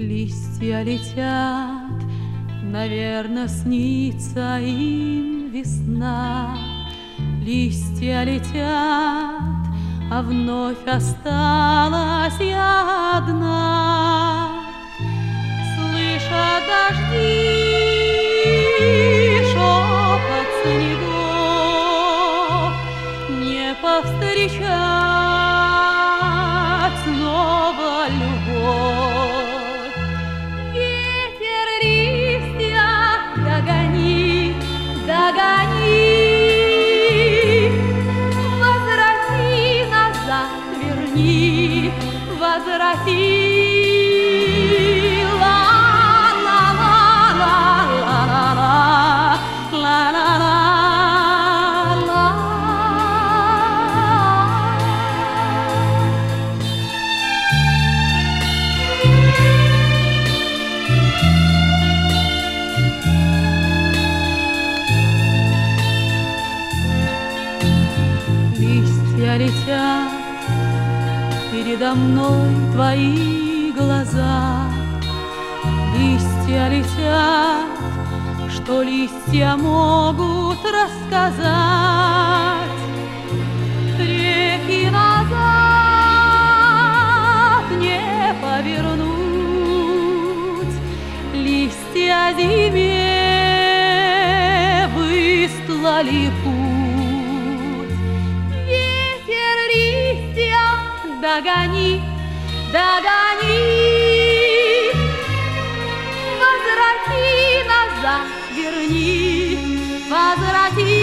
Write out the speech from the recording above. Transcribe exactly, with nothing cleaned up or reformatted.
Листья летят, наверно, снится им весна. Листья летят, а вновь осталась я одна. Слыша дожди, шепот снегов, не повстречать снова любовь. Ветер листья догони, догони, возврати назад, верни, возврати. Листья летят, передо мной твои глаза. Листья летят, что листья могут рассказать. Реки назад не повернуть, листья зиме выстлали путь. Догони, догони, возврати назад, верни, возврати.